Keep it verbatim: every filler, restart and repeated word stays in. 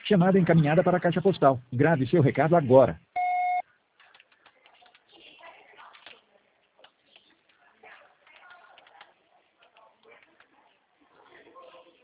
Chamada encaminhada para a caixa postal. Grave seu recado agora.